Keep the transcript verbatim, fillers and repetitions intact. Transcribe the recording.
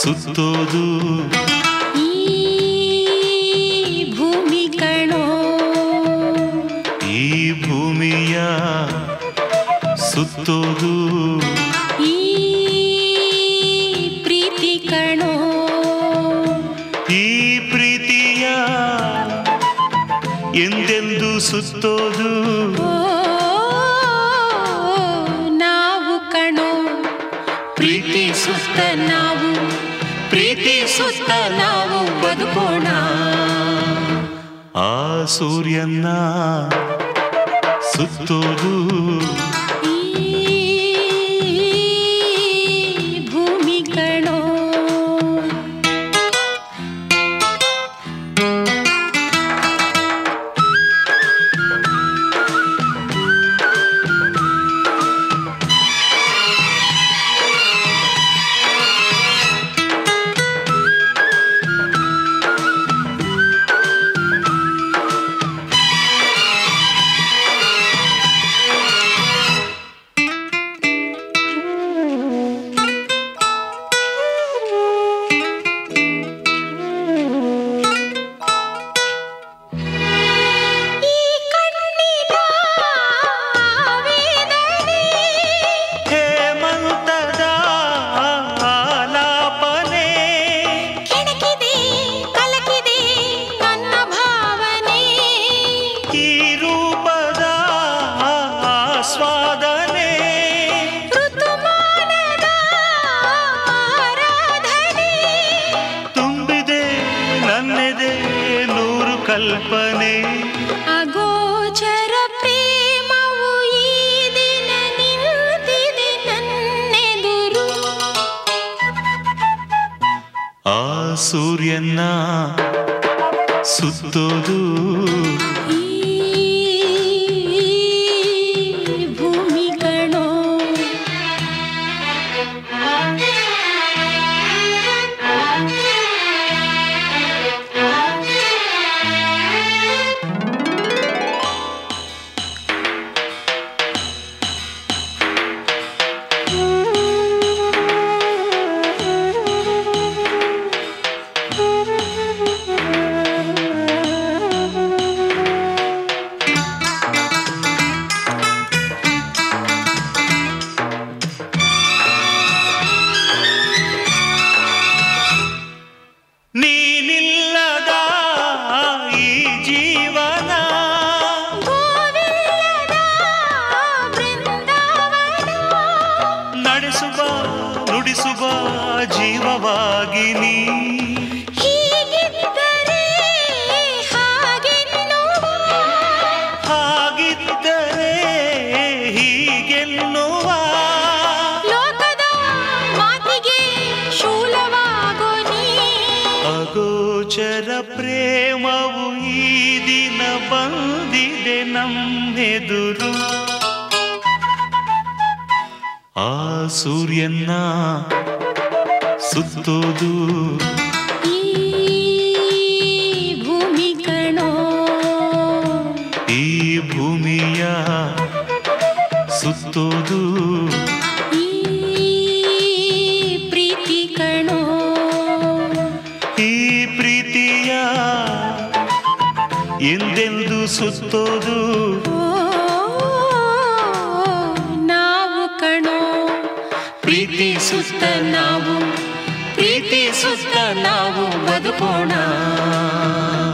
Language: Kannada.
ಸುತ್ತೋದು ಈ ಭೂಮಿ ಕಣೋ, ಈ ಭೂಮಿಯ ಸುತ್ತೋದು ಈ ಪ್ರೀತಿ ಕಣೋ, ಈ ಪ್ರೀತಿಯ ಎಂದೆಂದು ಸುತ್ತೋದು ನಾವು ಕಣೋ, ಪ್ರೀತಿ ಸುತ್ತ ನಾವು, ಪ್ರೀತಿ ಸುತ್ತ ನಾವು ಬದುಕೋಣ. ಆ ಸೂರ್ಯನ ಸುತ್ತೋದು ಈ ಭೂಮಿ ಕಣೋ. ಕಲ್ಪನೆ ಅಗೋಚರ ಪ್ರೇಮವು ಈ ದಿನ ನಿಂತಿದೆ ನನ್ನೆದುರು. ಆ ಸೂರ್ಯನ ಸುತ್ತೋದು ಈ ಭೂಮಿ ಕಣೋ. ನೀನಿಲ್ಲದ ಈ ಜೀವನ ಗೋವಿಲ್ಲದ ಬೃಂದಾವನ. ನಡೆಸುವ ನುಡಿಸುವ ಜೀವವಾಗಿ ನೀ ಹೀಗಿದ್ದರೆ ಹಾಗೆನ್ನುವ, ಹಾಗಿದ್ದರೆ ಹೀಗೆನ್ನುವ ಲೋಕದ ಮಾತಿಗೆ ಶೂಲವಾಗೋ ನೀ. ಅಗೋಚರ ಪ್ರೇಮವು ಈ ದಿನ ಬಂದಿದೆ ನಮ್ಮೆದುರು. ಆ ಸೂರ್ಯನ ಸುತ್ತೋದು ಈ ಭೂಮಿ ಕಣೋ, ಈ ಭೂಮಿಯ ಸುತ್ತೋದು ಈ ಪ್ರೀತಿ ಕಣೋ. ಈ ಪ್ರೀತಿಯ ಎಂದೆಂದು ಸುತ್ತೋದು ನಾವು ಕಣೋ, ಪ್ರೀತಿ ಸುತ್ತ ನಾವು, ಪ್ರೀತಿ ಸುತ್ತ ನಾವು ಬದುಕೋಣ.